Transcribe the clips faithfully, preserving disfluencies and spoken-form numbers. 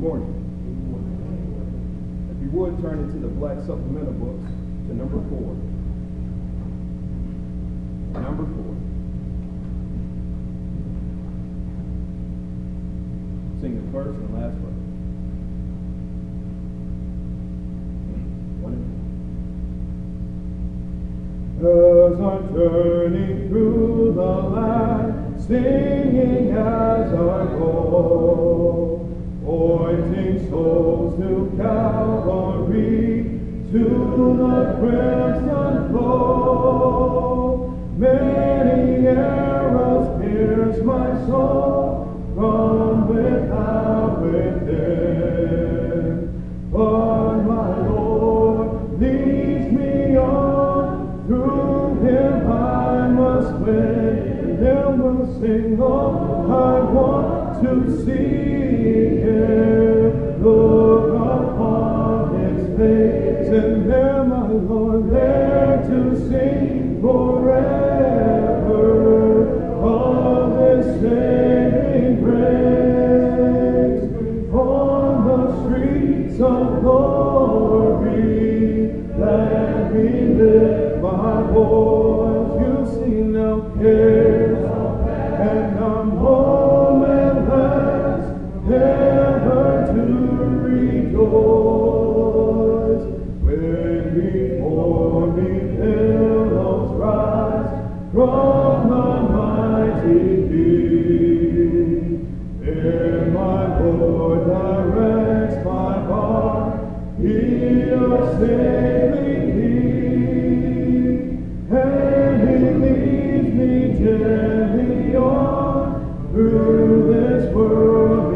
morning. If you would, turn into the black supplemental books to number four. Number four. Sing the first and the last verse. As I'm journeying through the land, singing as I go, pointing souls to Calvary, to the crimson flow. Many arrows pierce my soul from without within, but my Lord leads me on. Through him I must win, him will sing on. I want to see him, look upon his face, and there, my Lord, there to sing forever of his saving grace. On the streets of glory, let me live my voice. You see no cares, and I'm home at last, ever to rejoice. When before me billows rise from the mighty deep, in my Lord directs my heart, he'll save me, and he leads me gently on through this world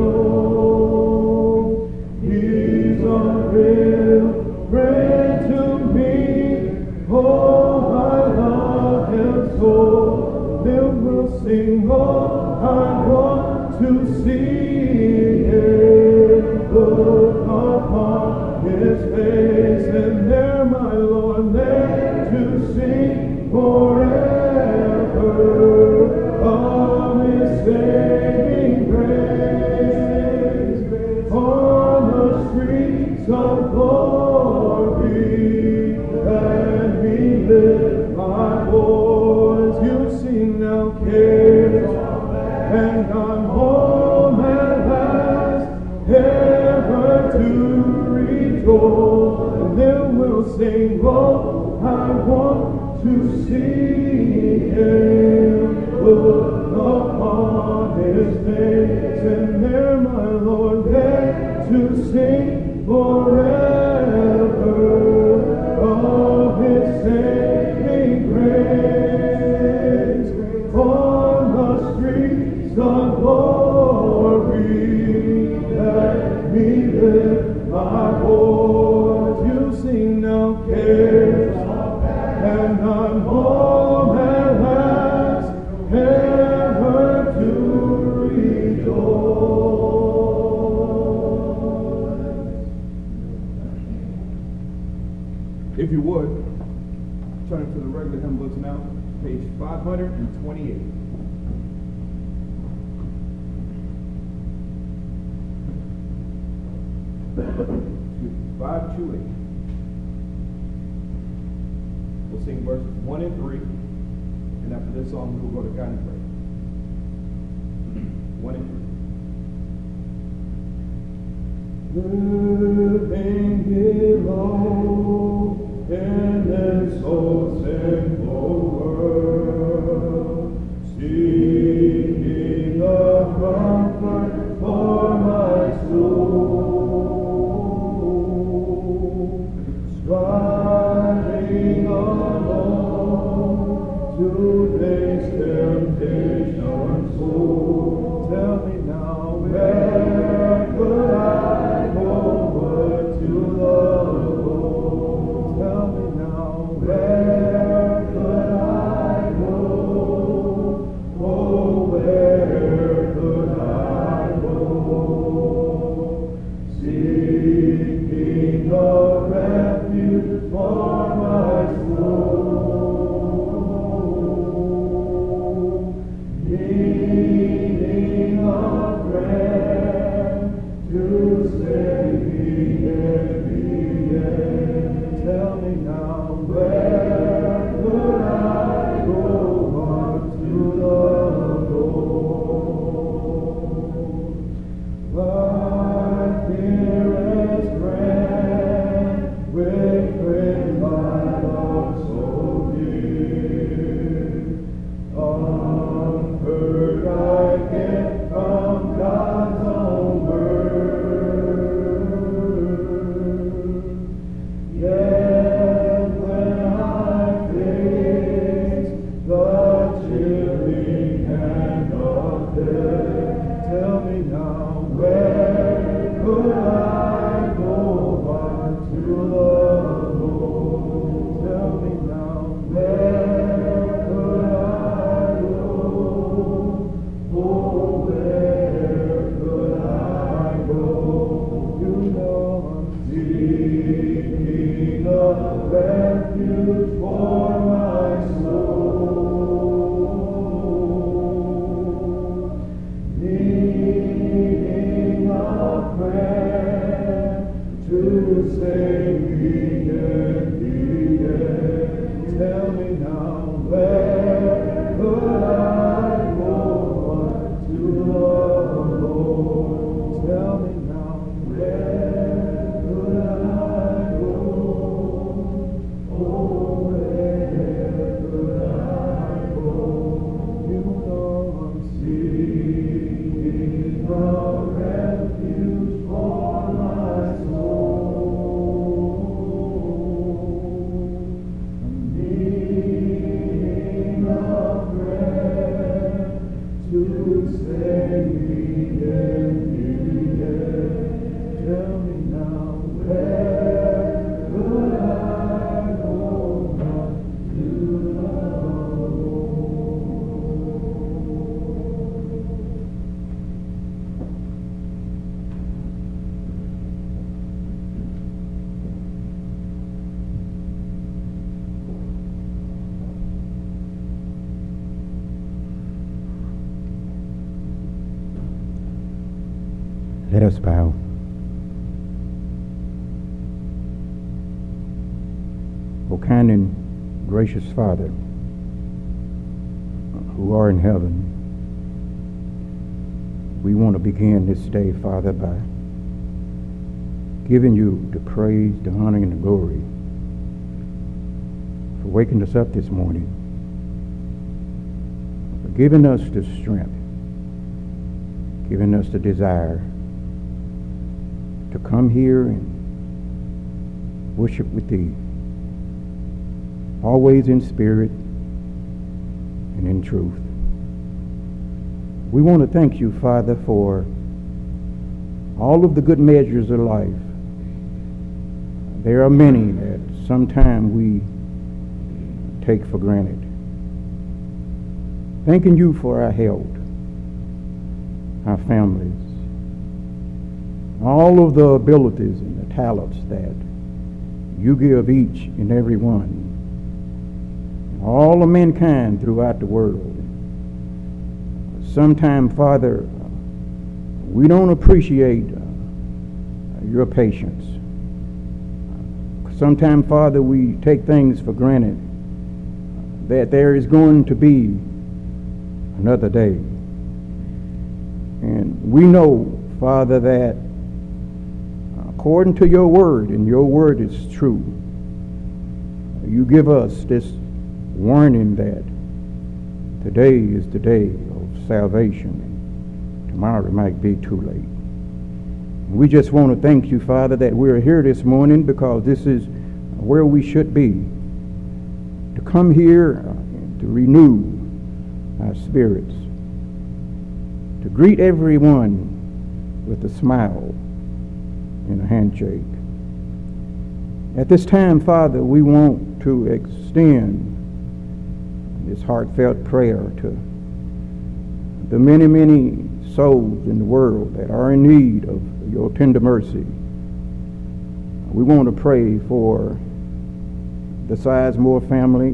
below. He's a real friend to me, oh, I love him so. Him will sing, oh, I want to see him, look upon his face, and there, my Lord, there to sing forever of his saving grace. On the streets of glory, let me lift my voice. You see no cares, and I'm home at last, ever to rejoice. And then we'll sing, oh, I want to see him, look upon his face, and there, my Lord, there to sing forever of his saving grace. On the streets of glory, let me lift my voice. You sing no cares, and I'm home at last, ever to rejoice. If you would, turn to the regular hymn books now, page five hundred twenty-eight. five two eight. We'll sing verses one and three, and after this song, we will go to God and pray. one and three. Living below in this so sinful world, seeking the comfort for my soul, striving alone to face temptation so. Tell me now, where could I go but to the Lord? Tell me now, where could I go? Oh, where could I go? Seeking a refuge for my soul. Let us bow. O kind and gracious Father, who are in heaven, we want to begin this day, Father, by giving you the praise, the honor, and the glory for waking us up this morning, for giving us the strength, giving us the desire to come here and worship with thee, always in spirit and in truth. We want to thank you, Father, for all of the good measures of life. There are many that sometimes we take for granted. Thanking you for our health, our families, all of the abilities and the talents that you give each and every one, all of mankind throughout the world. Sometimes, Father, we don't appreciate uh, your patience. Sometimes, Father, we take things for granted, that there is going to be another day. And we know, Father, that according to your word, and your word is true, you give us this warning that today is the day of salvation, and tomorrow might be too late. We just want to thank you, Father, that we're here this morning, because this is where we should be, to come here to renew our spirits, to greet everyone with a smile and a handshake. At this time, Father, we want to extend this heartfelt prayer to the many, many souls in the world that are in need of your tender mercy. We want to pray for the Sizemore family.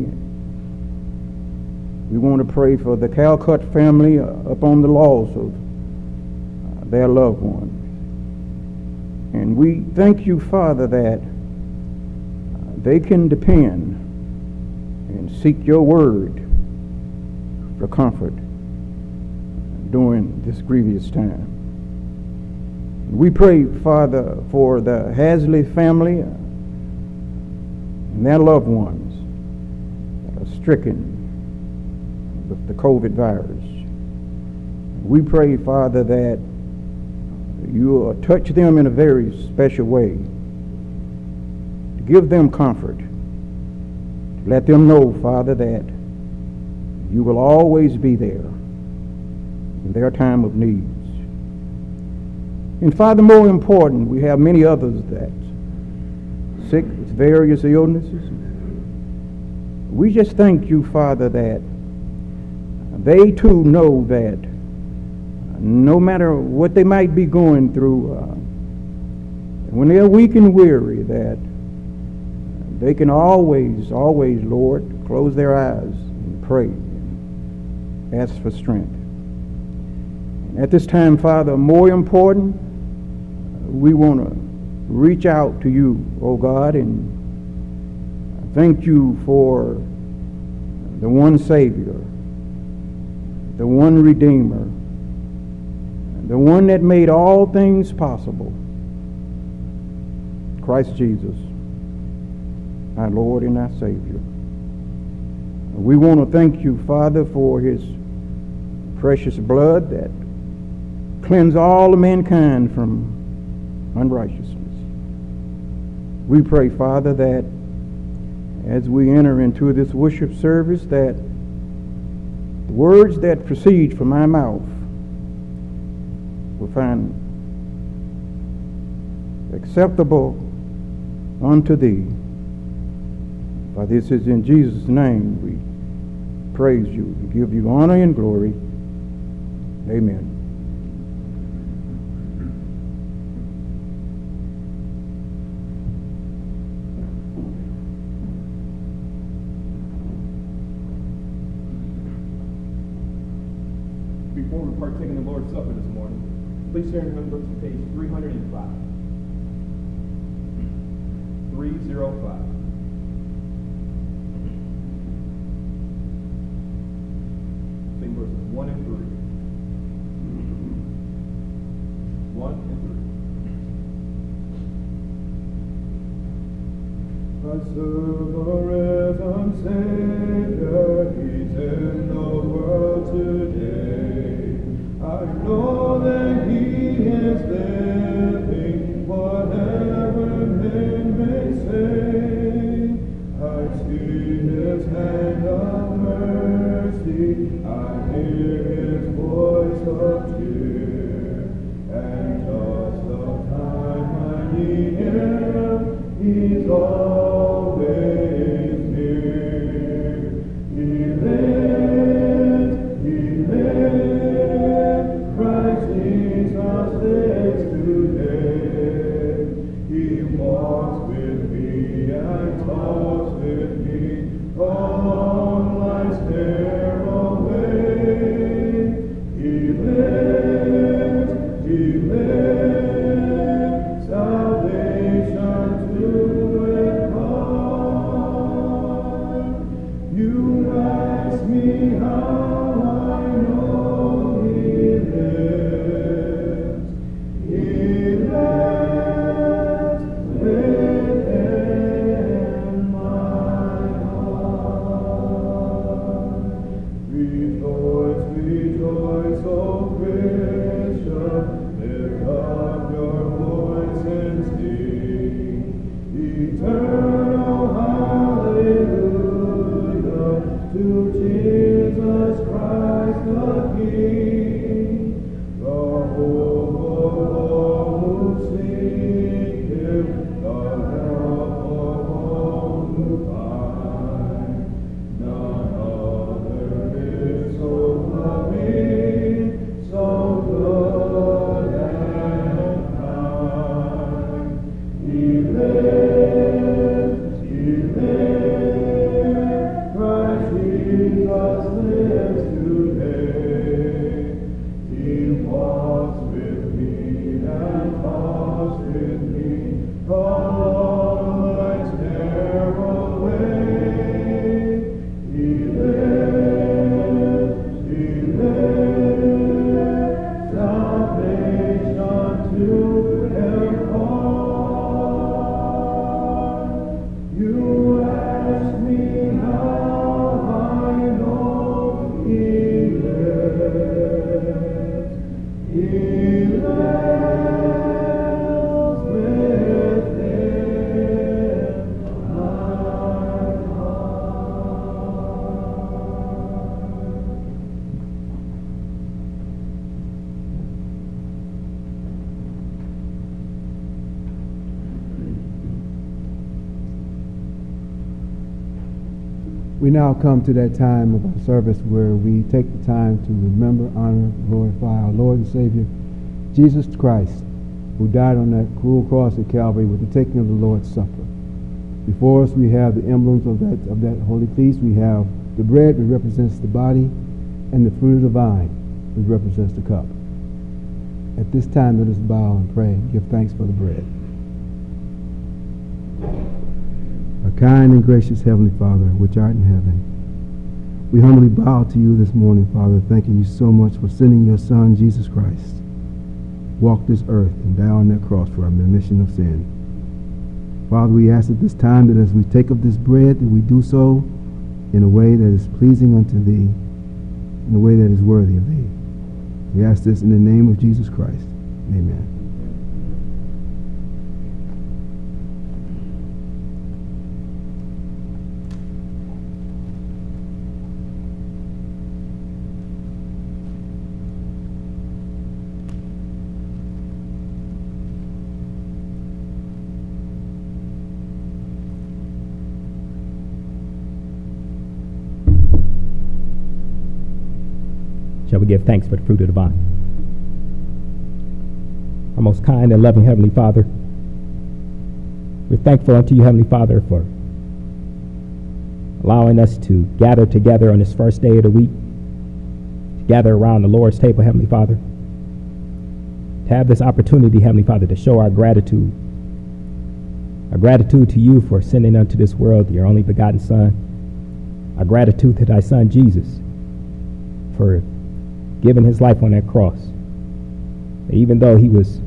We want to pray for the Calcutt family upon the loss of their loved one. And we thank you, Father, that they can depend and seek your word for comfort during this grievous time. We pray, Father, for the Hasley family and their loved ones that are stricken with the COVID virus. We pray, Father, that you will touch them in a very special way, to give them comfort, to let them know, Father, that you will always be there in their time of needs. And Father, more important, we have many others that sick with various illnesses. We just thank you, Father, that they too know that no matter what they might be going through, uh, when they're weak and weary, that they can always, always, Lord, close their eyes and pray and ask for strength. And at this time, Father, more important, we want to reach out to you, oh God, and thank you for the one Savior, the one Redeemer, the one that made all things possible, Christ Jesus, our Lord and our Savior. We want to thank you, Father, for his precious blood that cleansed all of mankind from unrighteousness. We pray, Father, that as we enter into this worship service, that the words that proceed from my mouth will find acceptable unto thee. For this is in Jesus' name we praise you and give you honor and glory. Amen. Before we partake in the Lord's Supper this morning, Please turn hymn book to page three hundred five. three oh five. Sing verses one and three. one and three. I serve a risen Savior, He's in the world today. I know that He is living, whatever men may say. I see His hand of mercy, I hear His voice of cheer, and just the time I need Him, He's always near. He lives, He lives, Christ Jesus lives today. He walks with me and talks with me on life's narrow way. He lives, He lives, salvation to impart. You ask me how I know He lives. He lives within my heart. Rejoice, rejoice, O Christian, lift up your voice and sing eternal hallelujah to Jesus Christ the King, the hope of all who seek Him, the help of all who find. None other is so loving, so good and kind. He lives, He lives, Christ Jesus lives today. He walks with me and talks with me along life's narrow way. He lives, He lives, salvation to impart. You ask me how I know He lives. He lives within my heart. We now come to that time of our service where we take the time to remember, honor, glorify our Lord and Savior, Jesus Christ, who died on that cruel cross at Calvary with the taking of the Lord's Supper. Before us we have the emblems of that, of that holy feast. We have the bread, which represents the body, and the fruit of the vine, which represents the cup. At this time, let us bow and pray and give thanks for the bread. Our kind and gracious Heavenly Father, which art in heaven, we humbly bow to you this morning, Father, thanking you so much for sending your Son, Jesus Christ, walk this earth and die on that cross for our remission of sin. Father, we ask at this time that as we take of this bread, that we do so in a way that is pleasing unto thee, in a way that is worthy of thee. We ask this in the name of Jesus Christ. Amen. Shall we give thanks for the fruit of the vine? Our most kind and loving Heavenly Father, we're thankful unto you, Heavenly Father, for allowing us to gather together on this first day of the week, to gather around the Lord's table, Heavenly Father. to have this opportunity, Heavenly Father, to show our gratitude. Our gratitude to you for sending unto this world your only begotten Son. Our gratitude to thy Son, Jesus, for giving his life on that cross. Even though he was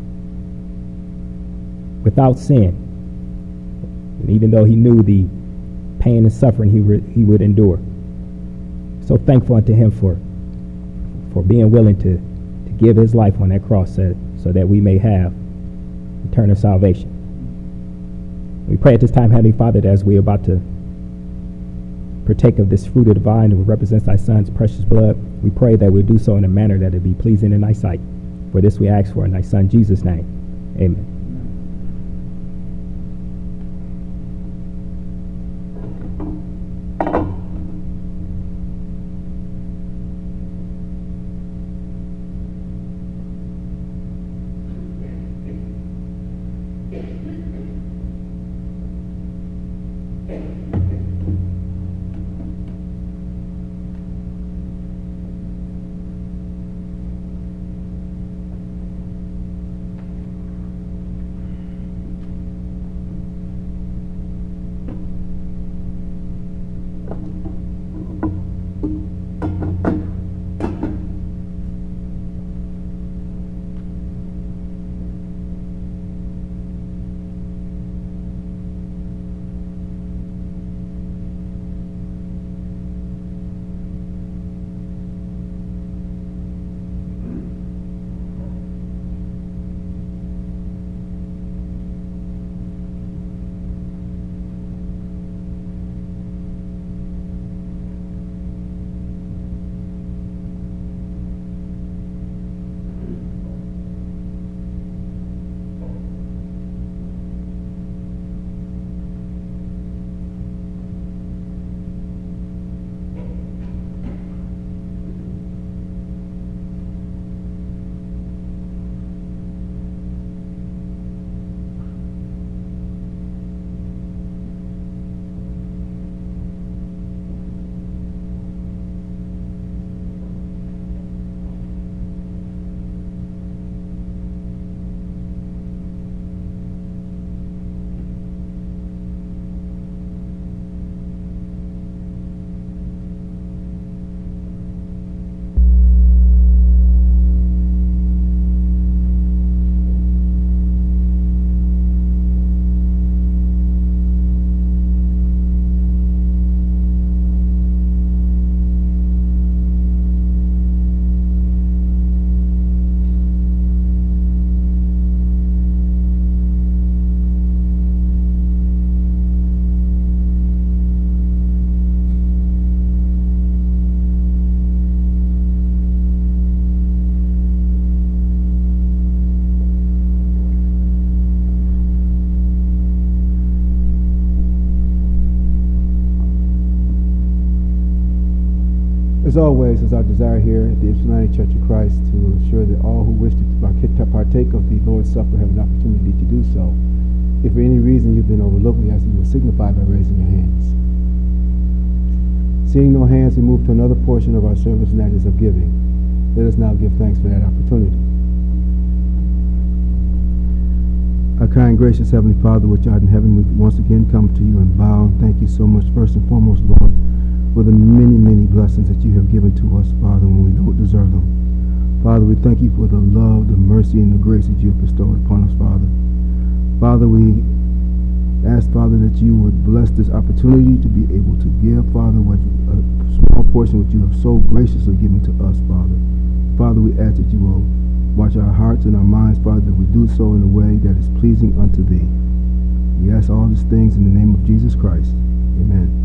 without sin, and even though he knew the pain and suffering he, re- he would endure. So thankful unto him for, for being willing to, to give his life on that cross so, so that we may have eternal salvation. We pray at this time, Heavenly Father, that as we are about to partake of this fruit of the vine that represents thy Son's precious blood, we pray that we'll do so in a manner that it be pleasing in thy sight. For this we ask for in thy Son Jesus' name. Amen. As always, it's our desire here at the Ypsilanti Church of Christ to ensure that all who wish to partake of the Lord's Supper have an opportunity to do so. If for any reason you've been overlooked, we ask that you will signify by raising your hands. Seeing no hands, we move to another portion of our service, and that is of giving. Let us now give thanks for that opportunity. Our kind, gracious Heavenly Father, which art in heaven, we once again come to you and bow and thank you so much, first and foremost, Lord, for the many, many blessings that you have given to us, Father, when we don't deserve them. Father, we thank you for the love, the mercy, and the grace that you have bestowed upon us, Father. Father, we ask, Father, that you would bless this opportunity to be able to give, Father, what a small portion which you have so graciously given to us, Father. Father, we ask that you will watch our hearts and our minds, Father, that we do so in a way that is pleasing unto thee. We ask all these things in the name of Jesus Christ. Amen.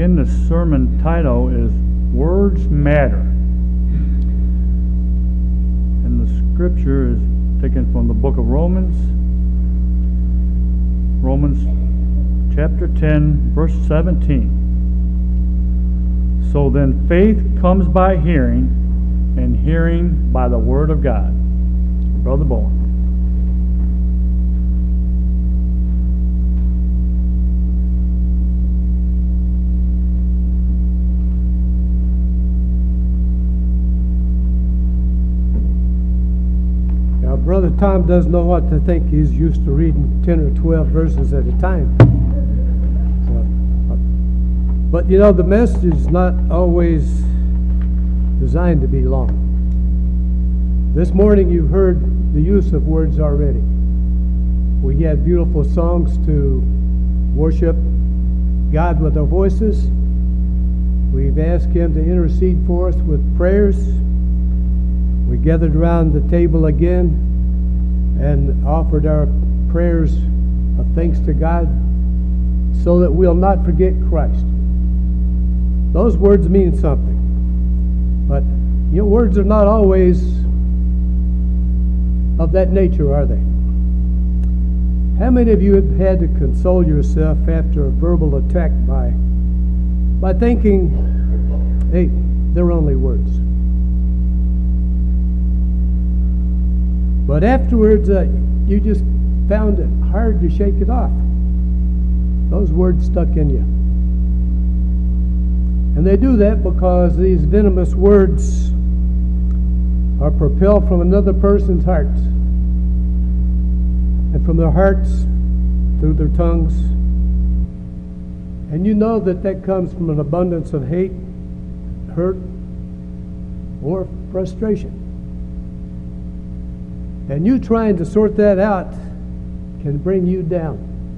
again, the sermon title is Words Matter. And the scripture is taken from the book of Romans. Romans chapter ten, verse seventeen. So then faith comes by hearing, and hearing by the word of God. Brother Bowen. Now, Brother Tom doesn't know what to think. He's used to reading ten or twelve verses at a time. But you know, the message is not always designed to be long. This morning you've heard the use of words already. We had beautiful songs to worship God with our voices. We've asked Him to intercede for us with prayers. We gathered around the table again and offered our prayers of thanks to God so that we'll not forget Christ. Those words mean something. But you know, words are not always of that nature, are they? How many of you have had to console yourself after a verbal attack by by thinking, hey, they're only words? But afterwards, uh, you just found it hard to shake it off. Those words stuck in you. And they do that because these venomous words are propelled from another person's heart, and from their hearts through their tongues. And you know that that comes from an abundance of hate, hurt, or frustration. And you trying to sort that out can bring you down,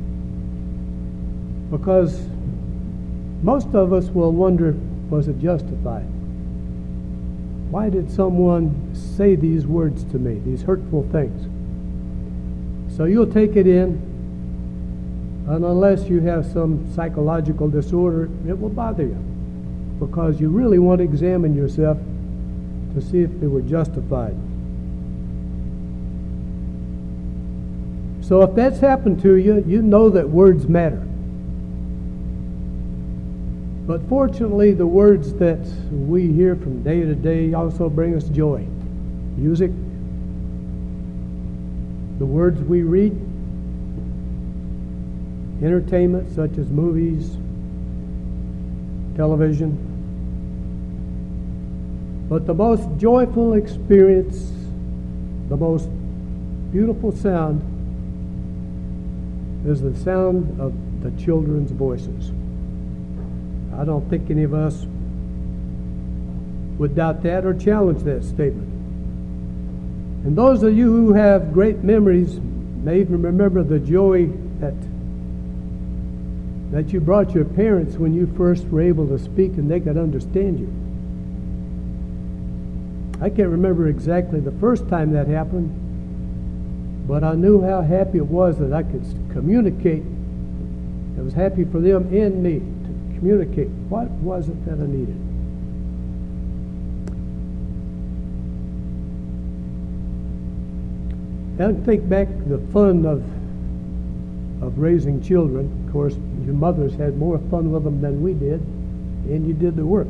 because most of us will wonder, was it justified? Why did someone say these words to me, these hurtful things? So you'll take it in, and unless you have some psychological disorder, it will bother you, because you really want to examine yourself to see if they were justified. So if that's happened to you, you know that words matter. But fortunately, the words that we hear from day to day also bring us joy. Music, the words we read, entertainment such as movies, television. But the most joyful experience, the most beautiful sound, is the sound of the children's voices. I don't think any of us would doubt that or challenge that statement. And those of you who have great memories may even remember the joy that that you brought your parents when you first were able to speak and they could understand you. I can't remember exactly the first time that happened, but I knew how happy it was that I could communicate. It was happy for them and me to communicate what was it that I needed. And think back the fun of of raising children. Of course, your mothers had more fun with them than we did, and you did the work.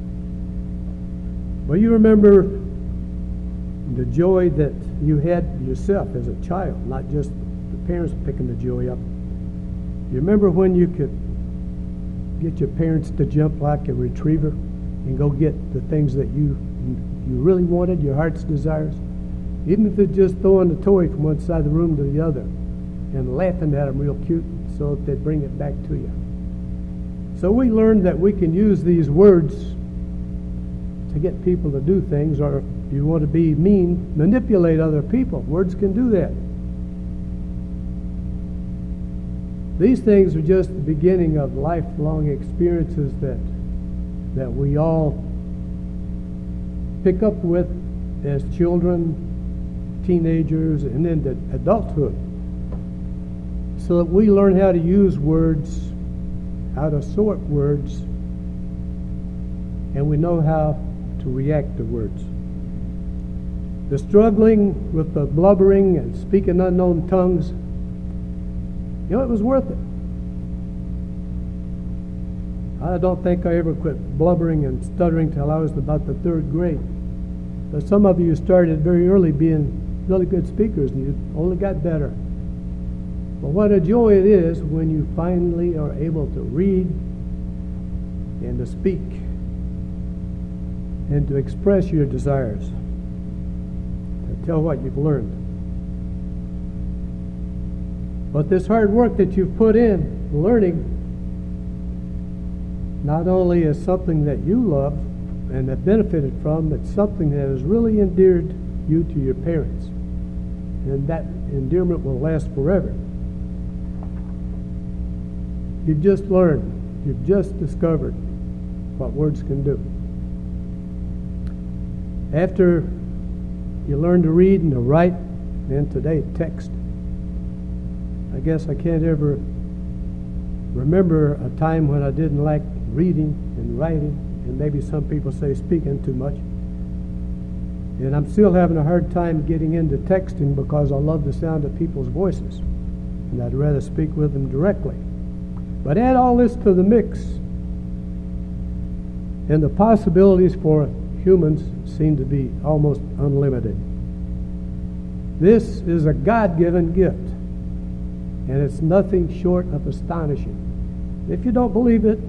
Well, you remember the joy that you had yourself as a child, not just the parents picking the joy up. You remember when you could get your parents to jump like a retriever and go get the things that you you really wanted, your heart's desires? Even if it's just throwing a toy from one side of the room to the other and laughing at them real cute so that they'd bring it back to you. So we learned that we can use these words to get people to do things, or if you want to be mean, manipulate other people. Words can do that. These things are just the beginning of lifelong experiences that that we all pick up with as children, teenagers, and into adulthood, so that we learn how to use words, how to sort words, and we know how to react to words. The struggling with the blubbering and speaking unknown tongues, you know, it was worth it. I don't think I ever quit blubbering and stuttering till I was about the third grade. But some of you started very early being really good speakers, and you only got better. But what a joy it is when you finally are able to read and to speak and to express your desires, to tell what you've learned. But this hard work that you've put in, learning, not only is something that you love and have benefited from, it's something that has really endeared you to your parents. And that endearment will last forever. You've just learned, you've just discovered what words can do. After you learn to read and to write, and today text, I guess I can't ever remember a time when I didn't like reading and writing, and maybe some people say speaking too much. And I'm still having a hard time getting into texting because I love the sound of people's voices, and I'd rather speak with them directly. But add all this to the mix, and the possibilities for humans seem to be almost unlimited. This is a God-given gift, and it's nothing short of astonishing. If you don't believe it,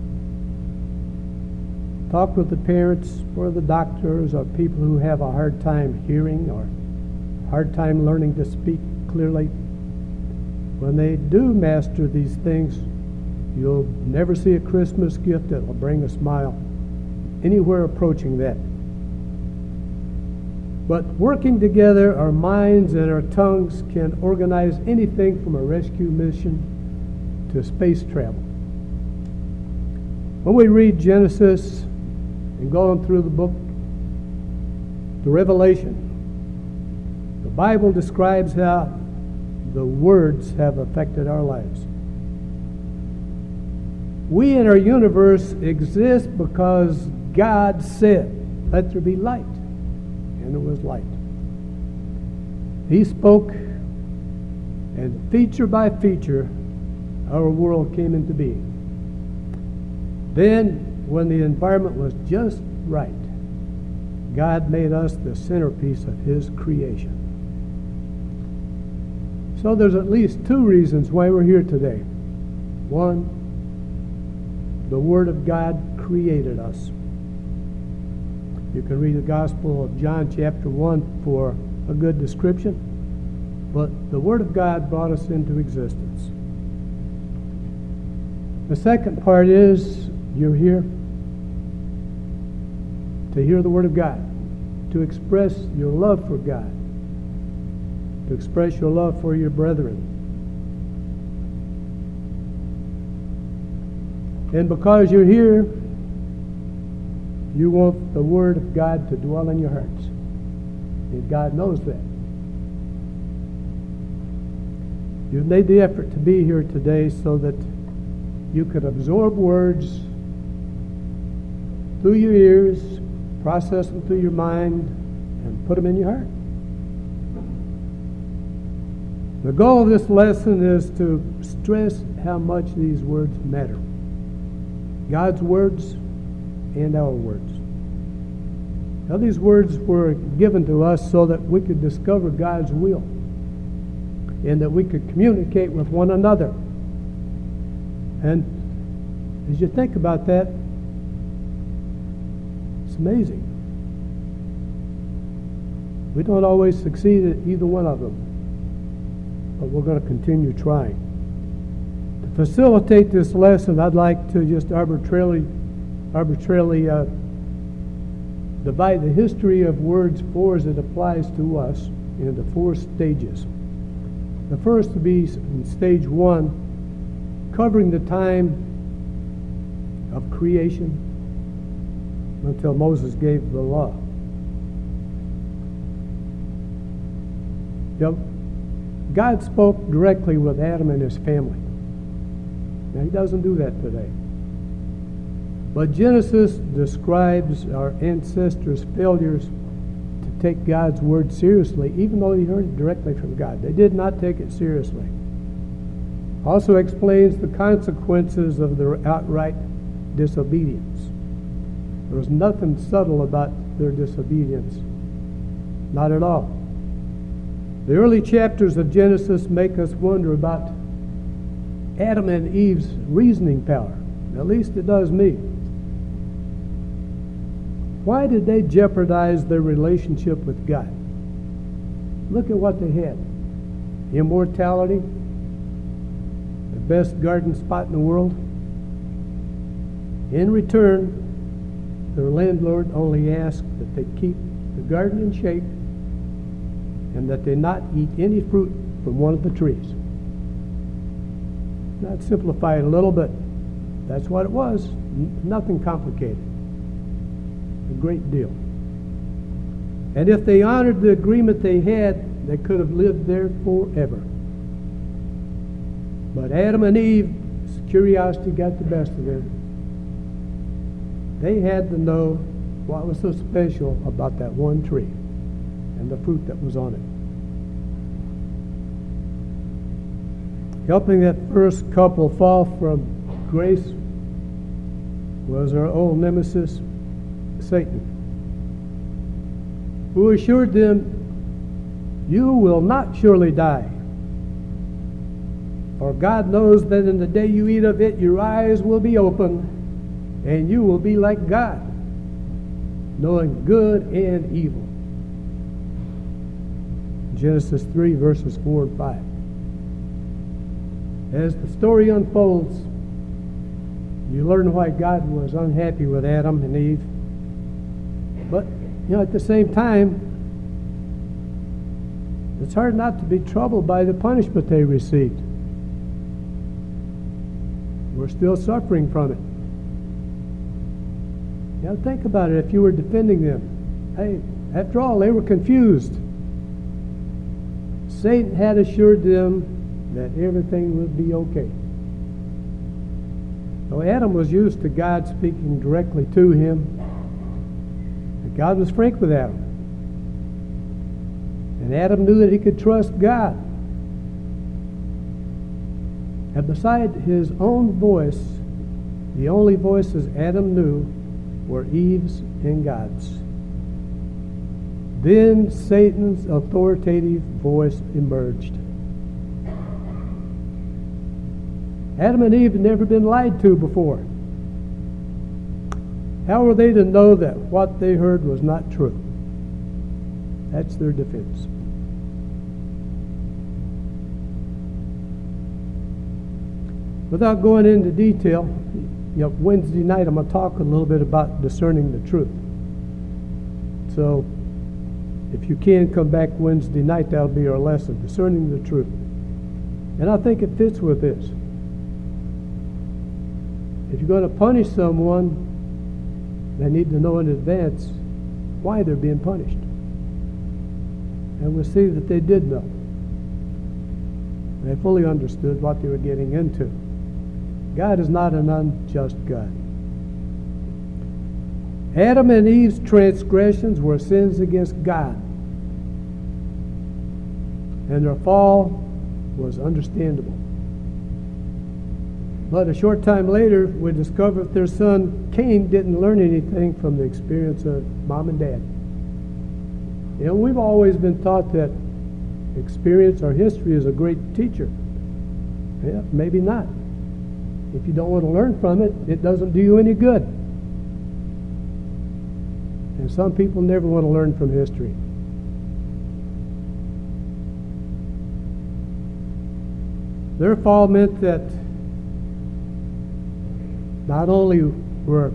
talk with the parents or the doctors or people who have a hard time hearing or hard time learning to speak clearly. When they do master these things, you'll never see a Christmas gift that will bring a smile anywhere approaching that. But working together, our minds and our tongues can organize anything from a rescue mission to space travel. When we read Genesis and going through the book, the Revelation, the Bible describes how the words have affected our lives. We in our universe exist because God said, "Let there be light," and there was light. He spoke, and feature by feature, our world came into being. Then, when the environment was just right, God made us the centerpiece of His creation. So there's at least two reasons why we're here today. One, the Word of God created us. You can read the Gospel of John chapter one for a good description, but the Word of God brought us into existence. The second part is you're here to hear the Word of God, to express your love for God, to express your love for your brethren. And because you're here, you want the Word of God to dwell in your hearts. And God knows that. You've made the effort to be here today so that you could absorb words through your ears, process them through your mind, and put them in your heart. The goal of this lesson is to stress how much these words matter. God's words and our words. Now, these words were given to us so that we could discover God's will and that we could communicate with one another. And as you think about that, it's amazing. We don't always succeed at either one of them, but we're going to continue trying. To facilitate this lesson, I'd like to just arbitrarily, arbitrarily uh, divide the history of words four as it applies to us into four stages. The first would be in stage one, covering the time of creation until Moses gave the law. You know, God spoke directly with Adam and his family. Now, He doesn't do that today. But Genesis describes our ancestors' failures to take God's word seriously, even though they heard it directly from God. They did not take it seriously. Also explains the consequences of their outright disobedience. There was nothing subtle about their disobedience. Not at all. The early chapters of Genesis make us wonder about Adam and Eve's reasoning power. At least it does me. Why did they jeopardize their relationship with God? Look at what they had. Immortality, the best garden spot in the world. In return, their landlord only asked that they keep the garden in shape and that they not eat any fruit from one of the trees. Not simplified a little, but that's what it was. N- nothing complicated. A great deal. And if they honored the agreement they had, they could have lived there forever. But Adam and Eve's curiosity got the best of them. They had to know what was so special about that one tree and the fruit that was on it. Helping that first couple fall from grace was our old nemesis, Satan, who assured them, "You will not surely die. For God knows that in the day you eat of it, your eyes will be open, and you will be like God, knowing good and evil." Genesis three, verses four and five. As the story unfolds, you learn why God was unhappy with Adam and Eve. But, you know, at the same time, it's hard not to be troubled by the punishment they received. We're still suffering from it. Now think about it if you were defending them. Hey, after all, they were confused. Satan had assured them that everything would be okay. So Adam was used to God speaking directly to him. And God was frank with Adam. And Adam knew that he could trust God. And beside his own voice, the only voices Adam knew were Eve's and God's. Then Satan's authoritative voice emerged. Adam and Eve had never been lied to before. How were they to know that what they heard was not true? That's their defense. Without going into detail, you know, Wednesday night I'm going to talk a little bit about discerning the truth. So, if you can come back Wednesday night, that'll be our lesson, discerning the truth. And I think it fits with this. If you're going to punish someone, they need to know in advance why they're being punished. And we'll see that they did know. They fully understood what they were getting into. God is not an unjust God. Adam and Eve's transgressions were sins against God. And their fall was understandable. But a short time later, we discovered that their son Cain didn't learn anything from the experience of mom and dad. You know, we've always been taught that experience or history is a great teacher. Yeah, maybe not. If you don't want to learn from it, it doesn't do you any good. And some people never want to learn from history. Their fall meant that not only were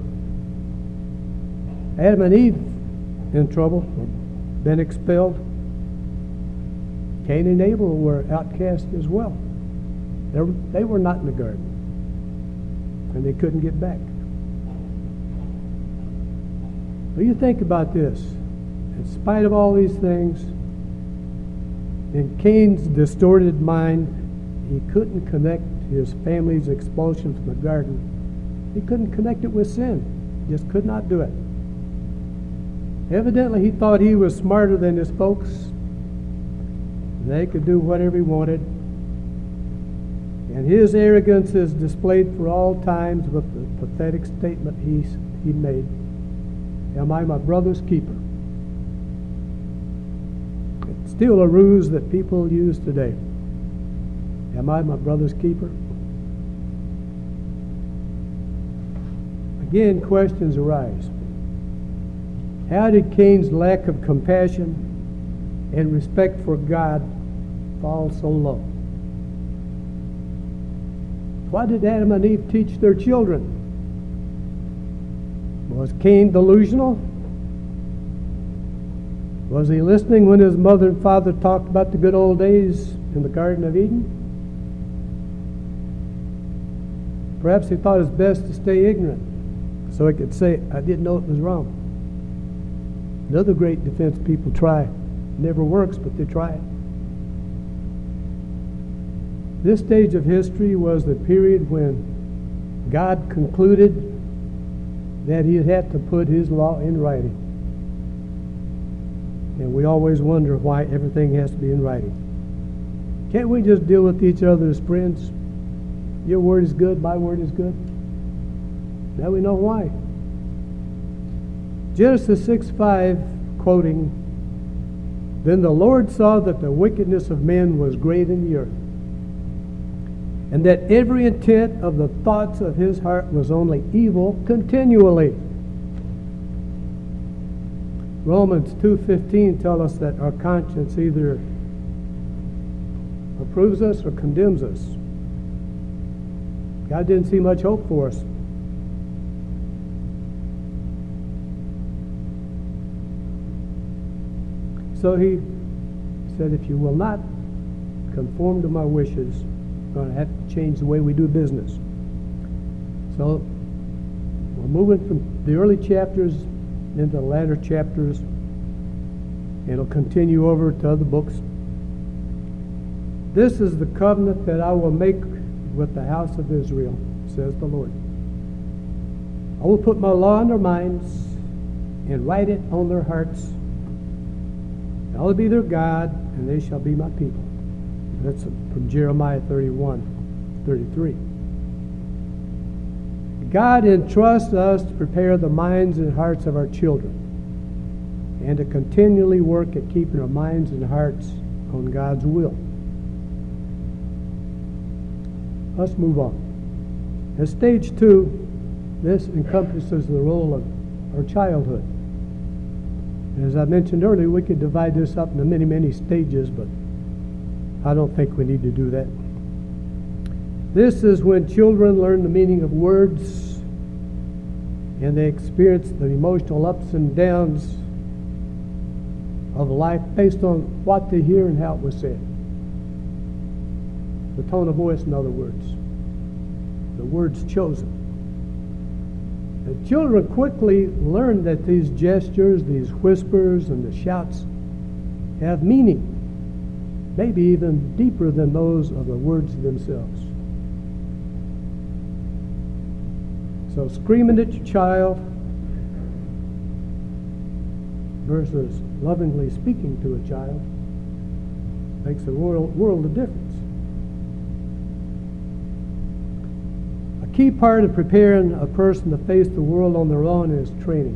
Adam and Eve in trouble, been expelled, Cain and Abel were outcast as well. They were, they were not in the garden, and they couldn't get back. But you think about this. In spite of all these things, in Cain's distorted mind, he couldn't connect his family's expulsion from the garden He couldn't connect it with sin. Just could not do it. Evidently, he thought he was smarter than his folks. They could do whatever he wanted. And his arrogance is displayed for all times with the pathetic statement he, he made. Am I my brother's keeper? It's still a ruse that people use today. Am I my brother's keeper? Again, questions arise. How did Cain's lack of compassion and respect for God fall so low? What did Adam and Eve teach their children? Was Cain delusional? Was he listening when his mother and father talked about the good old days in the Garden of Eden? Perhaps he thought it was best to stay ignorant so he could say, I didn't know it was wrong. Another great defense people try. Never works, but they try it. This stage of history was the period when God concluded that he had to put his law in writing. And we always wonder why everything has to be in writing. Can't we just deal with each other as friends? Your word is good, my word is good. Now we know why. Genesis six five, quoting, Then the Lord saw that the wickedness of men was great in the earth, and that every intent of the thoughts of his heart was only evil continually. Romans two fifteen tells us that our conscience either approves us or condemns us. God didn't see much hope for us. So he said, if you will not conform to my wishes, I'm going to have to change the way we do business. So we're moving from the early chapters into the latter chapters. It'll continue over to other books. This is the covenant that I will make with the house of Israel, says the Lord. I will put my law in their minds and write it on their hearts. I will be their God, and they shall be my people. That's from Jeremiah thirty-one, thirty-three. God entrusts us to prepare the minds and hearts of our children and to continually work at keeping our minds and hearts on God's will. Let's move on. At stage two, this encompasses the role of our childhood. As I mentioned earlier, we could divide this up into many, many stages, but I don't think we need to do that. This is when children learn the meaning of words and they experience the emotional ups and downs of life based on what they hear and how it was said. The tone of voice, in other words. The words chosen. The children quickly learn that these gestures, these whispers, and the shouts have meaning, maybe even deeper than those of the words themselves. So screaming at your child versus lovingly speaking to a child makes a world, world of difference. A key part of preparing a person to face the world on their own is training.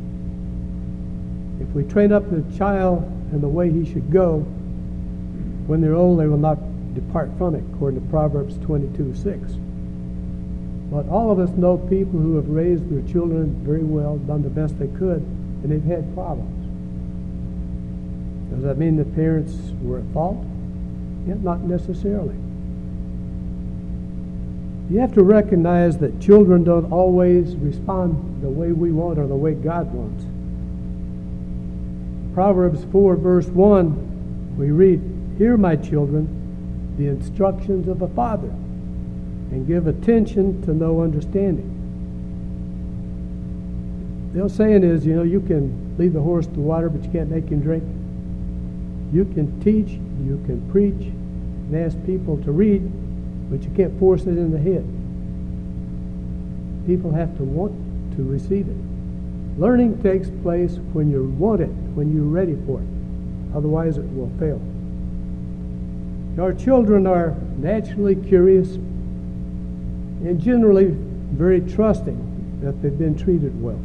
If we train up the child in the way he should go, when they're old, they will not depart from it, according to Proverbs twenty-two six. But all of us know people who have raised their children very well, done the best they could, and they've had problems. Does that mean the parents were at fault? Yeah, not necessarily. You have to recognize that children don't always respond the way we want or the way God wants. Proverbs four verse one, we read, Hear, my children, the instructions of a father, and give attention to know understanding. The old saying is, you know, you can lead the horse to water, but you can't make him drink. You can teach, you can preach, and ask people to read, but you can't force it in the head. People have to want to receive it. Learning takes place when you want it, when you're ready for it. Otherwise, it will fail. Our children are naturally curious and generally very trusting that they've been treated well.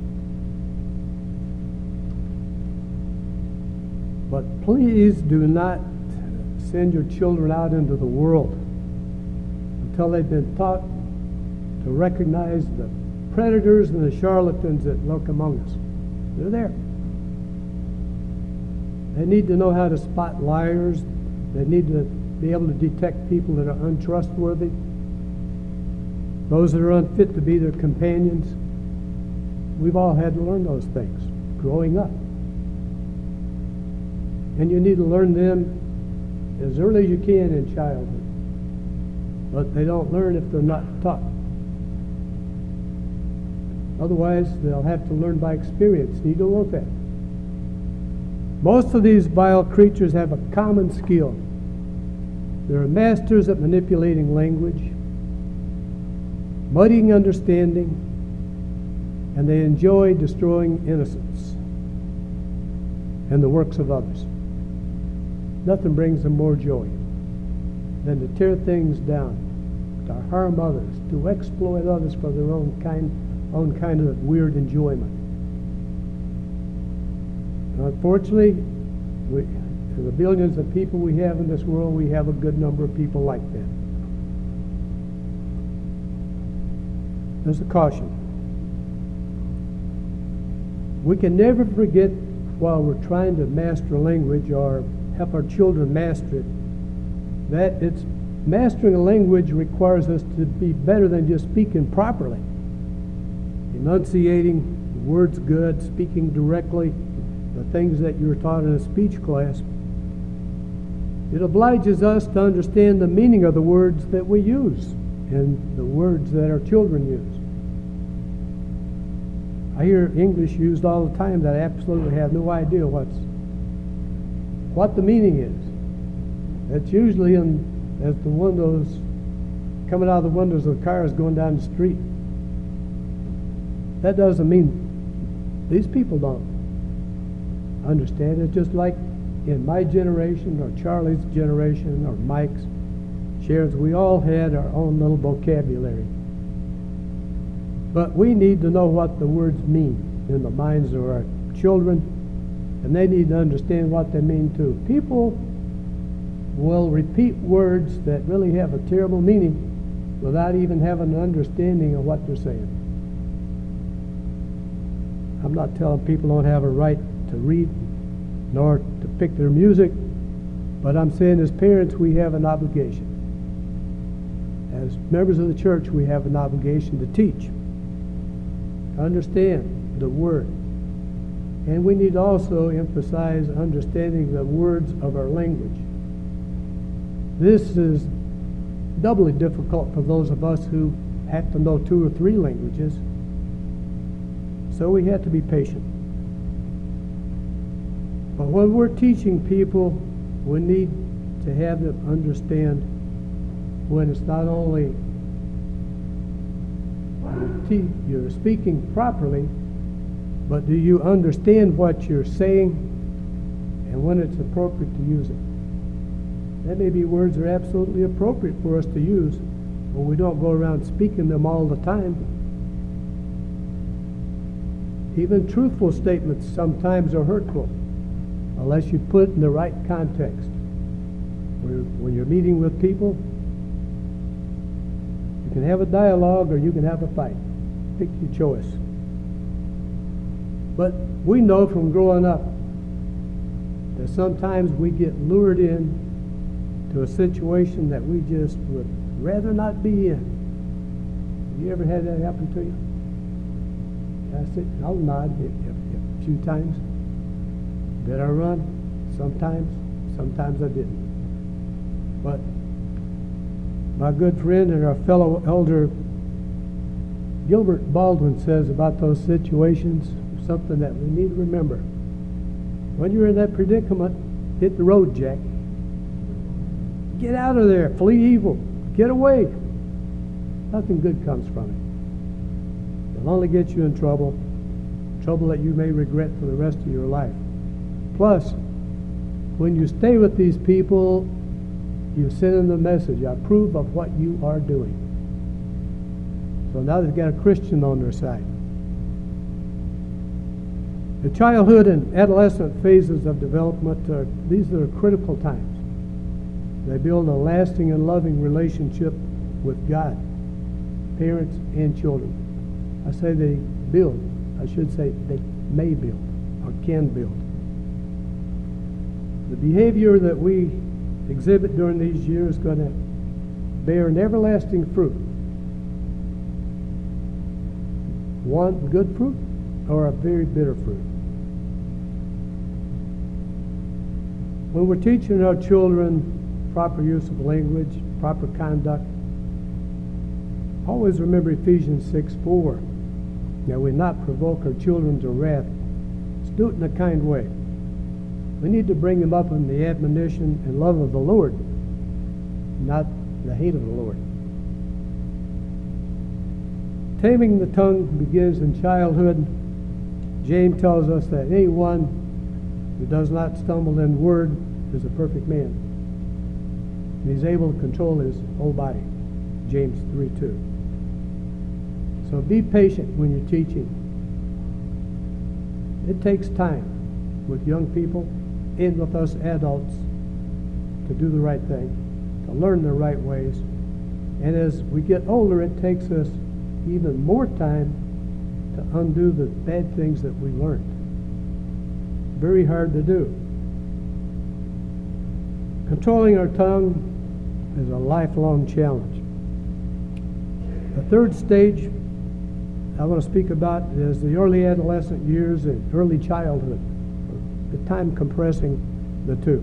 But please do not send your children out into the world until they've been taught to recognize the predators and the charlatans that lurk among us. They're there. They need to know how to spot liars. They need to be able to detect people that are untrustworthy, those that are unfit to be their companions. We've all had to learn those things growing up. And you need to learn them as early as you can in childhood. But they don't learn if they're not taught. Otherwise, they'll have to learn by experience. You don't want that. Most of these vile creatures have a common skill. They're masters at manipulating language, muddying understanding, and they enjoy destroying innocence and the works of others. Nothing brings them more joy than to tear things down, to harm others, to exploit others for their own kind, own kind of weird enjoyment. And unfortunately, we, to the billions of people we have in this world, we have a good number of people like that. There's a caution. We can never forget while we're trying to master a language or help our children master it, that it's mastering a language requires us to be better than just speaking properly. Enunciating words good, speaking directly, the things that you were taught in a speech class. It obliges us to understand the meaning of the words that we use and the words that our children use. I hear English used all the time that I absolutely have no idea what's what the meaning is. It's usually in as the windows coming out of the windows of the cars going down the street. That doesn't mean these people don't understand it. Just like in my generation or Charlie's generation or Mike's, Sharon's, we all had our own little vocabulary. But we need to know what the words mean in the minds of our children, and they need to understand what they mean too. People will repeat words that really have a terrible meaning without even having an understanding of what they're saying. I'm not telling people don't have a right to read nor to pick their music, but I'm saying as parents we have an obligation. As members of the church we have an obligation to teach, to understand the Word. And we need to also emphasize understanding the words of our language. This is doubly difficult for those of us who have to know two or three languages. So we have to be patient. But when we're teaching people, we need to have them understand when it's not only you're speaking properly, but do you understand what you're saying and when it's appropriate to use it? There may be words that are absolutely appropriate for us to use, but we don't go around speaking them all the time. Even truthful statements sometimes are hurtful unless you put it in the right context. When you're meeting with people, you can have a dialogue or you can have a fight. Pick your choice. But we know from growing up that sometimes we get lured in to a situation that we just would rather not be in. Have you ever had that happen to you? I said, I'll nod a, a, a few times. Did I run? Sometimes. Sometimes I didn't. But my good friend and our fellow elder Gilbert Baldwin says about those situations something that we need to remember. When you're in that predicament, hit the road, Jack. Get out of there. Flee evil. Get away. Nothing good comes from It'll only get you in trouble, trouble that you may regret for the rest of your life. Plus, when you stay with these people, you send them the message, I approve of what you are doing. So now they've got a Christian on their side. The childhood and adolescent phases of development, are, these are critical times. They build a lasting and loving relationship with God, parents and children. I say they build. I should say they may build or can build. The behavior that we exhibit during these years is going to bear an everlasting fruit. One good fruit or a very bitter fruit. When we're teaching our children proper use of language, proper conduct, always remember Ephesians six four. That we not provoke our children to wrath. Let's do it in a kind way. We need to bring them up in the admonition and love of the Lord, not the hate of the Lord. Taming the tongue begins in childhood. James tells us that anyone who does not stumble in word is a perfect man. And he's able to control his whole body. James three two. So be patient when you're teaching. It takes time with young people and with us adults to do the right thing, to learn the right ways. And as we get older, it takes us even more time to undo the bad things that we learned. Very hard to do. Controlling our tongue is a lifelong challenge. The third stage I want to speak about is the early adolescent years and early childhood, the time compressing the two.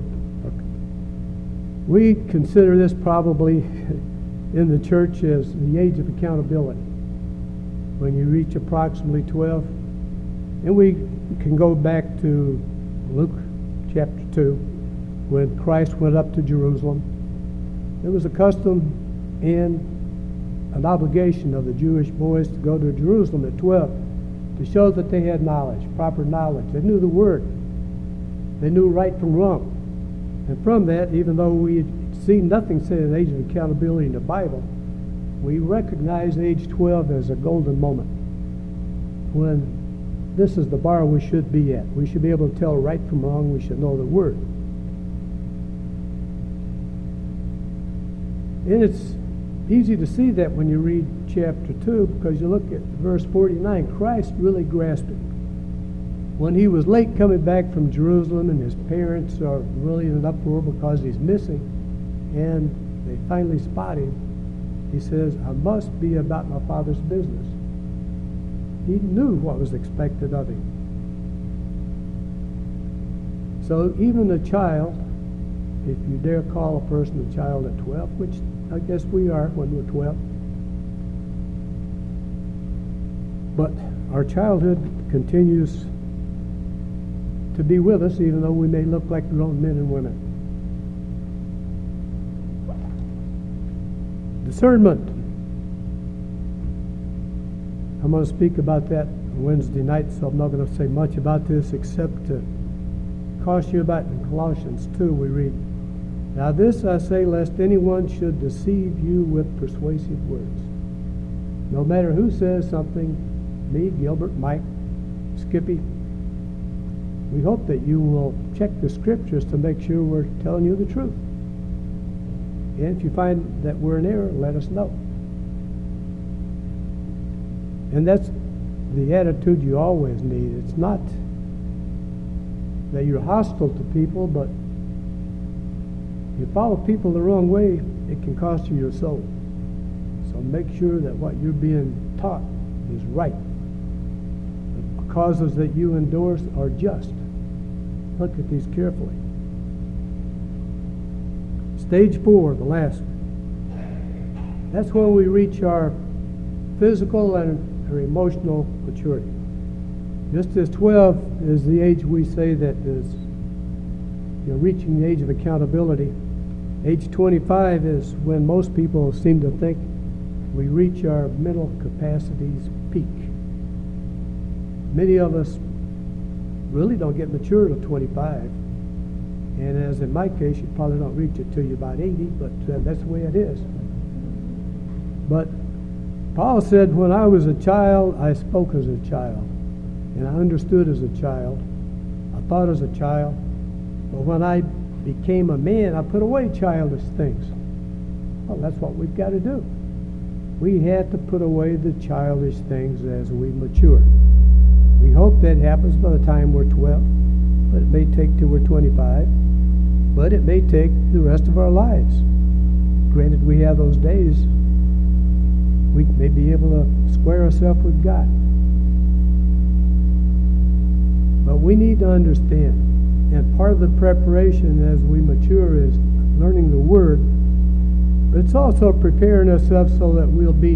We consider this probably in the church as the age of accountability. When you reach approximately twelve, and we can go back to Luke chapter two, when Christ went up to Jerusalem. There was a custom and an obligation of the Jewish boys to go to Jerusalem at twelve to show that they had knowledge, proper knowledge. They knew the Word. They knew right from wrong. And from that, even though we had seen nothing said an age of accountability in the Bible, we recognize age twelve as a golden moment when this is the bar we should be at. We should be able to tell right from wrong. We should know the Word. And it's easy to see that when you read chapter two, because you look at verse forty-nine, Christ really grasped it. When he was late coming back from Jerusalem and his parents are really in an uproar because he's missing, and they finally spot him, he says, I must be about my Father's business. He knew what was expected of him. So even a child, if you dare call a person a child at twelve, which I guess we are when we're twelve, but our childhood continues to be with us even though we may look like grown men and women. Discernment. I'm going to speak about that on Wednesday night, so I'm not going to say much about this except to caution you about in Colossians two we read, Now this I say, lest anyone should deceive you with persuasive words. No matter who says something, me, Gilbert, Mike, Skippy, we hope that you will check the scriptures to make sure we're telling you the truth. And if you find that we're in error, let us know. And that's the attitude you always need. It's not that you're hostile to people, but you follow people the wrong way, it can cost you your soul. So make sure that what you're being taught is right. The causes that you endorse are just. Look at these carefully. Stage four, the last. That's when we reach our physical and our emotional maturity. Just as twelve is the age we say that is, you know, reaching the age of accountability, age twenty-five is when most people seem to think we reach our mental capacity's peak. many of us really don't get mature till twenty-five. And as in my case, you probably don't reach it till you're about eighty, but uh, that's the way it is. But Paul said, when I was a child, I spoke as a child, and I understood as a child. I thought as a child. But when I became a man, I put away childish things. Well, that's what we've got to do. We have to put away the childish things as we mature. We hope that happens by the time we're twelve, but it may take till we're twenty-five, but it may take the rest of our lives. Granted, we have those days, we may be able to square ourselves with God. But we need to understand, and part of the preparation as we mature is learning the Word, but it's also preparing ourselves so that we'll be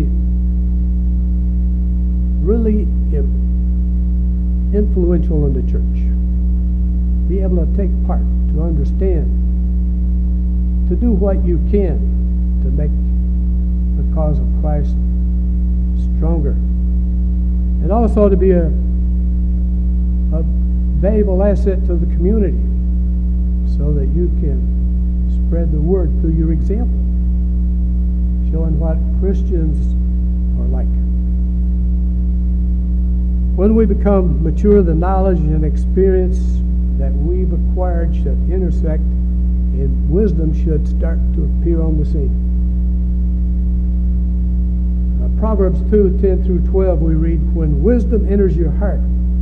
really influential in the church. Be able to take part, to understand, to do what you can to make the cause of Christ stronger. And also to be a, a valuable asset to the community so that you can spread the word through your example, showing what Christians are like. When we become mature, the knowledge and experience that we've acquired should intersect, and wisdom should start to appear on the scene. Uh, Proverbs two, ten through twelve, we read, when wisdom enters your heart,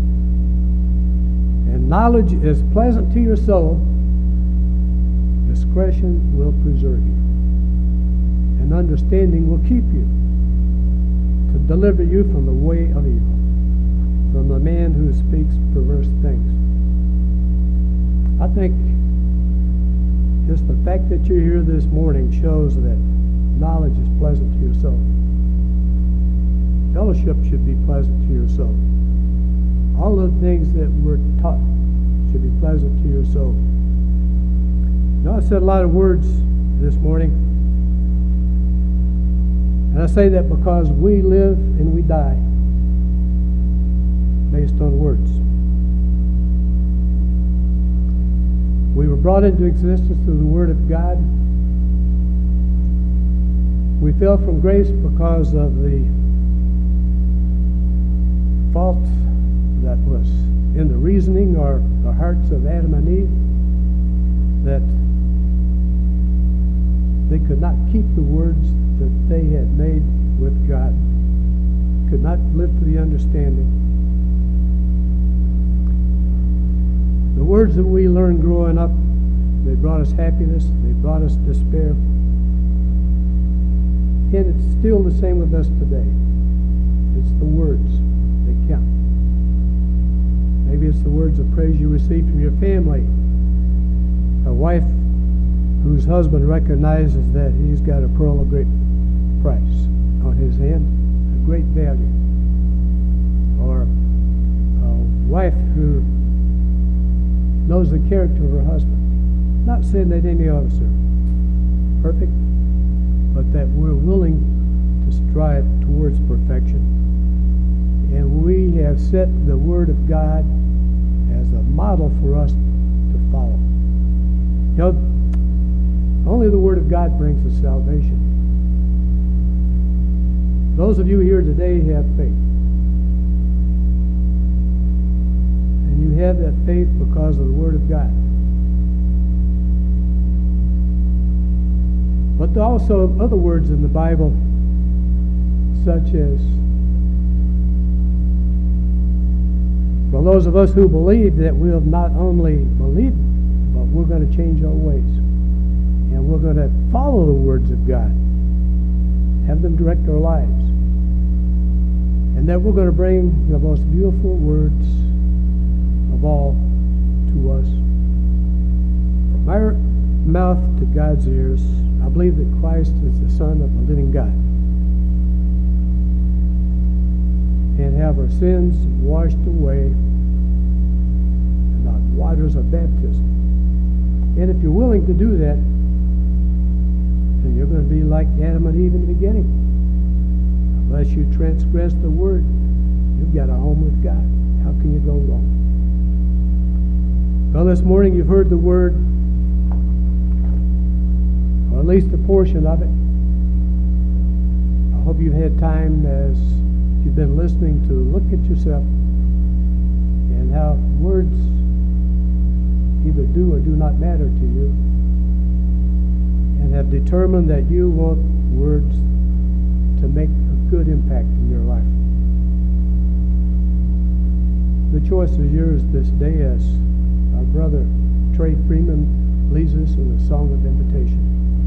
and knowledge is pleasant to your soul, discretion will preserve you, and understanding will keep you, to deliver you from the way of evil, from the man who speaks perverse things. I think just the fact that you're here this morning shows that knowledge is pleasant to your soul. Fellowship should be pleasant to your soul. All of the things that we're taught should be pleasant to your soul. Now, I said a lot of words this morning, and I say that because we live and we die based on words. We were brought into existence through the Word of God. We fell from grace because of the fault that was in the reasoning or the hearts of Adam and Eve, that they could not keep the words that they had made with God, could not live to the understanding. The words that we learned growing up, they brought us happiness, they brought us despair. And it's still the same with us today. It's the words that count. Maybe it's the words of praise you receive from your family. A wife whose husband recognizes that he's got a pearl of great price on his hand, a great value. Or a wife who knows the character of her husband. Not saying that any of us are perfect, but that we're willing to strive towards perfection. And we have set the Word of God as a model for us to follow. You know, only the Word of God brings us salvation. Those of you here today have faith. And you have that faith because of the Word of God. But there are also other words in the Bible, such as, for those of us who believe, that we'll not only believe, but we're going to change our ways. And we're going to follow the words of God, have them direct our lives. And that we're going to bring the most beautiful words of all to us. From our mouth to God's ears, I believe that Christ is the Son of the living God, and have our sins washed away in the waters of baptism. And if you're willing to do that, then you're going to be like Adam and Eve in the beginning. Unless you transgress the Word, you've got a home with God. How can you go wrong? Well, this morning you've heard the word, or at least a portion of it. I hope you've had time as you've been listening to look at yourself and how words either do or do not matter to you, and have determined that you want words to make a good impact in your life. The choice is yours this day as our brother Trey Freeman leads us in a song of invitation.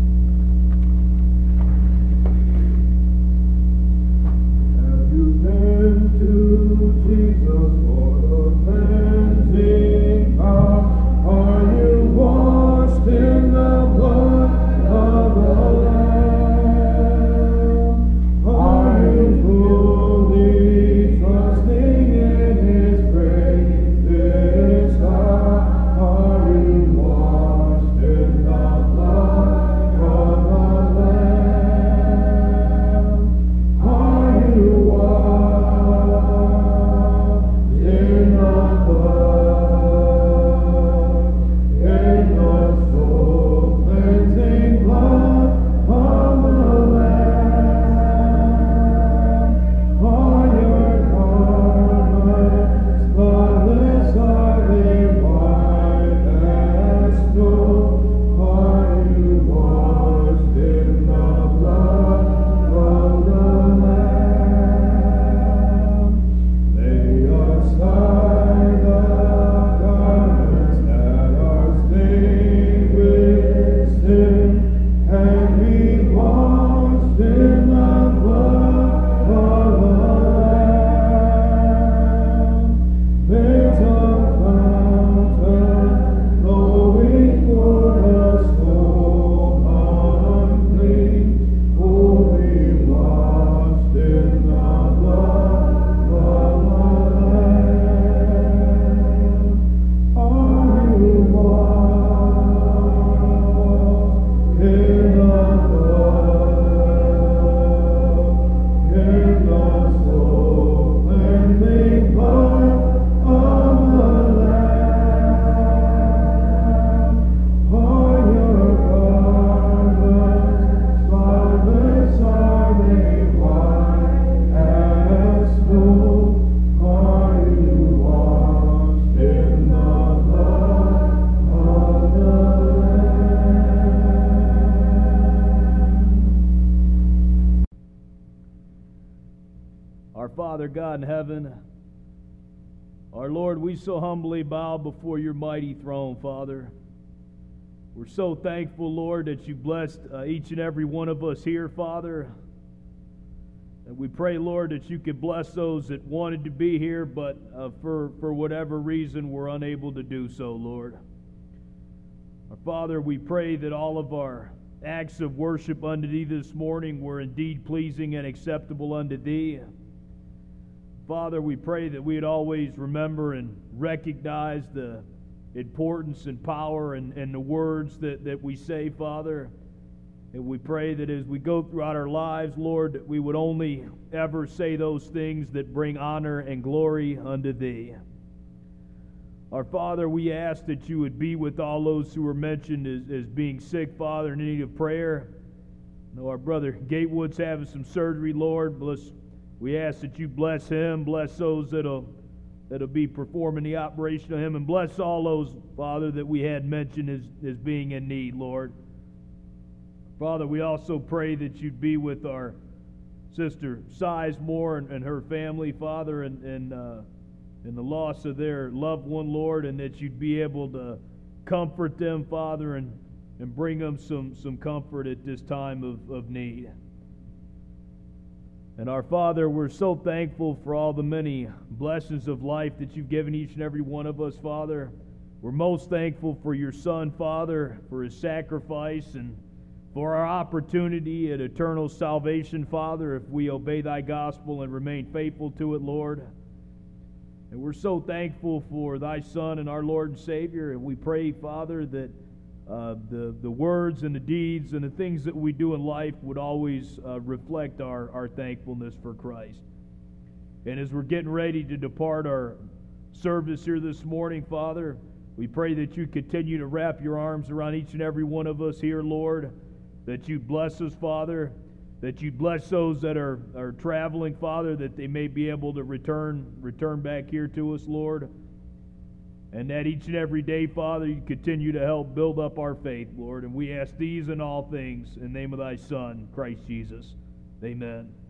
Have you been to Jesus for the cleansing power? Are you washed in the blood of the Lamb? Are you fully trusting in His grace this hour? Are you washed in the blood of the Lamb? Are you washed in the blood? Father God in heaven, our Lord, we so humbly bow before your mighty throne, Father. We're so thankful, Lord, that you blessed uh, each and every one of us here, Father. And we pray, Lord, that you could bless those that wanted to be here, but uh, for, for whatever reason were unable to do so, Lord. Our Father, we pray that all of our acts of worship unto Thee this morning were indeed pleasing and acceptable unto Thee. Father, we pray that we'd always remember and recognize the importance and power and, and the words that, that we say, Father. And we pray that as we go throughout our lives, Lord, that we would only ever say those things that bring honor and glory unto Thee. Our Father, we ask that you would be with all those who are mentioned as, as being sick, Father, in need of prayer. I know our brother Gatewood's having some surgery, Lord. Bless. We ask that you bless him, bless those that'll, that'll be performing the operation of him, and bless all those, Father, that we had mentioned as, as being in need, Lord. Father, we also pray that you'd be with our sister Sizemore and, and her family, Father, and, and, uh, and the loss of their loved one, Lord, and that you'd be able to comfort them, Father, and, and bring them some, some comfort at this time of, of need. And our Father, we're so thankful for all the many blessings of life that you've given each and every one of us, Father. We're most thankful for your Son, Father, for his sacrifice and for our opportunity at eternal salvation, Father, if we obey thy gospel and remain faithful to it, Lord. And we're so thankful for thy Son and our Lord and Savior, and we pray, Father, that Uh, the, the words and the deeds and the things that we do in life would always uh, reflect our, our thankfulness for Christ. And as we're getting ready to depart our, service here this morning, Father. We pray that you continue to wrap your arms around each and every one of us here, Lord, that you bless us, Father, that you bless those that are, are traveling, Father, that they may be able to return, return back here to us, Lord. And that each and every day, Father, you continue to help build up our faith, Lord. And we ask these and all things in the name of thy Son, Christ Jesus. Amen.